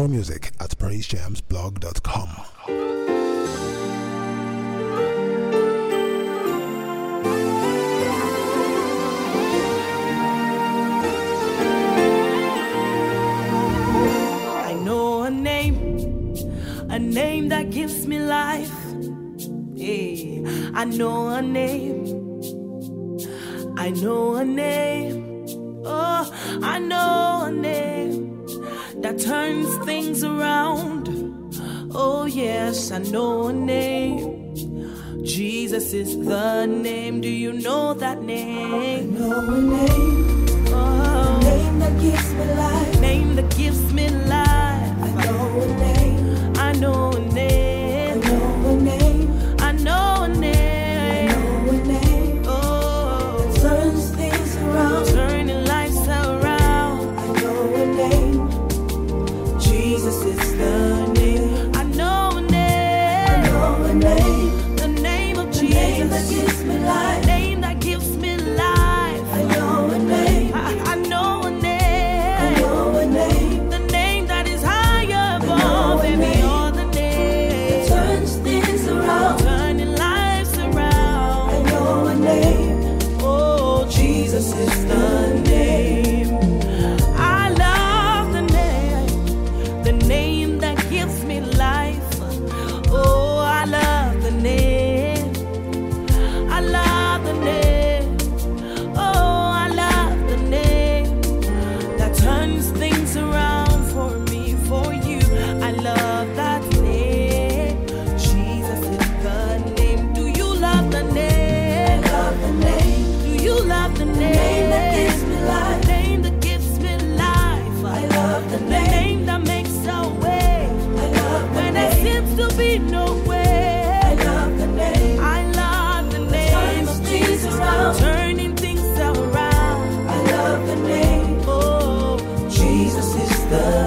more music at praisejamsblog.com. I know a name that gives me life. Hey, I know a name. I know a name. Oh, I know a name that turns things around. Oh, yes, I know a name. Jesus is the name. Do you know that name? I know a name. Oh, A name that gives me life. name that gives me life. I know a name. I know a name. I know a name. I know a name. I know a name Oh, that turns things around. turning lives around. I know a name. Jesus is the name. I know a I name. know a name. The name of The name that Jesus. gives me life. Name that gives me life. I know a name. I know a I name. know a name The name that is higher know above a every name other that name. turns things around. Turning lives I around. know a name. Oh, Jesus is the name. I love the name that gives me life. Oh, I love the name. I love the name. Oh, I love the name that turns things around for me, for you. I love that name. Jesus is the name. Do you love the I name? love the name. Do you love the name? Name that gives me life. Name that gives me life. I love the The name. name that makes a way I love the when there name. seems to be no I way. love the name. I love the name turns of things Jesus, around. turning things around. I love the name. Oh, Jesus is the